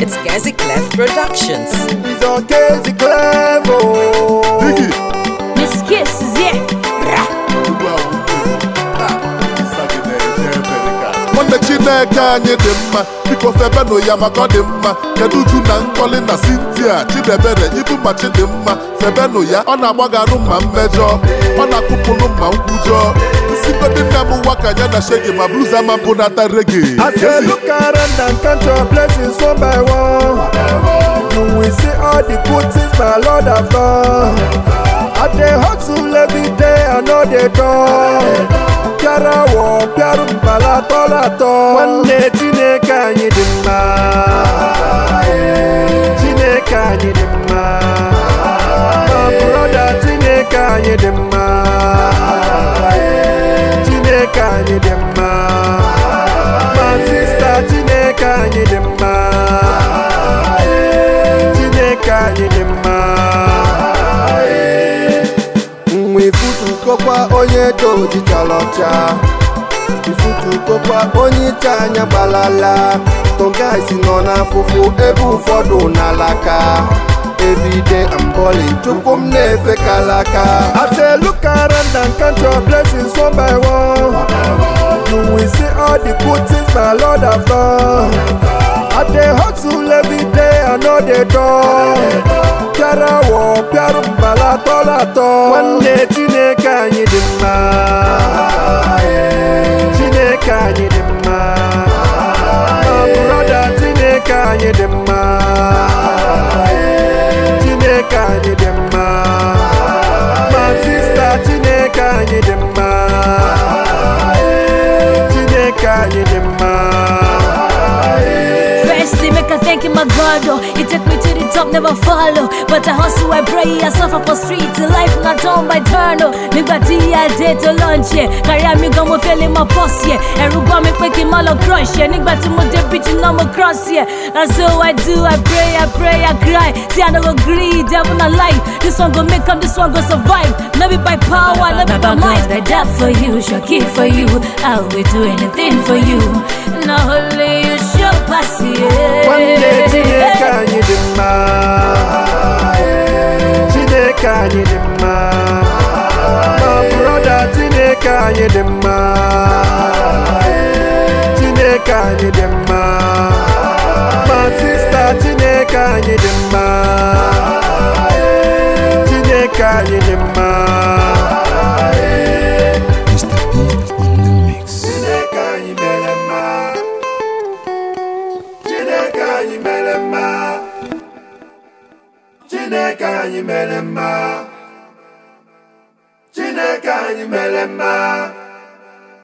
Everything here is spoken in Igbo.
It's Kazi Clef Productions. It's on Kazi Clef. Miss Kiss is here. Nwanne Chineke anyị dị mma, biko febenu ya maka ọ dị mma. Kedu Uju na Nkoli na Cynthia Chidebere ibu ma Chidimma febenu ya, ọ na-agbagarụ mma mmejọ, ọ na-akụpụrụ mma nkwujọ. Nsigodi nna m nwa ka ya na shege ma blues ama bụ nata reggae. I say look around and count your blessings one by one. You will see all the good things my Lord have done. I dey hustle every day, I know they done. Piara wo, piara mbala tolato. Nwanne Chineke anyị dị mma. Chineke anyị dị mma. My brother Chineke anyị dị mma. Chineke anyị dị mma. My sister Chineke anyị dị mma. Chineke anyị dị mma. Ifutukokwa onye doji chalocha, ifutukokwa onye iche anya gbalala. Tonga isi nọ n'afụfụ ebe ụfọdụ n'alaka. Everyday I'm balling, chukwu m na-efe kalaka. I say look around and count your blessings one by one. You will see all the good things my Lord have done. I dey hustle every day, I know they done. Piara wo, piara mbala tolato. Nwanne Chineke anyị dị mma. Chineke anyị dị mma. My brother Chineke anyị dị mma. Chineke anyị dị mma. My sister Chineke anyị dị mma. Chineke anyị dị mma. Firstly, make a thank you, my God. He took me to the top, never follow. But I hustle, I pray, I suffer for streets. Life not done by turn. Nigga, I did to lunch, yeah. Carry me, go, feeling my boss, yeah. Everybody make quick in my crush, yeah. Nigga, to my preaching on my cross, yeah. That's all I do, I pray, I cry. See, I never agree, devil not lie. This one go make come, this one go survive. Not be by power, not be by might. I die for you, shall keep for you. I will do anything for you. Not only you should pass it. Nwanne Chineke anyị dị mma. Chineke anyị dị mma. My brother Chineke anyị dị mma. Chineke anyị dị mma. My sister Chineke anyị dị mma. Chineke anyị dị mma. Mr. P on the mix. Chineke anyị mere mma. Chineke anyị mere mma. Chineke anyị mere mma. Chineke anyị mere mma.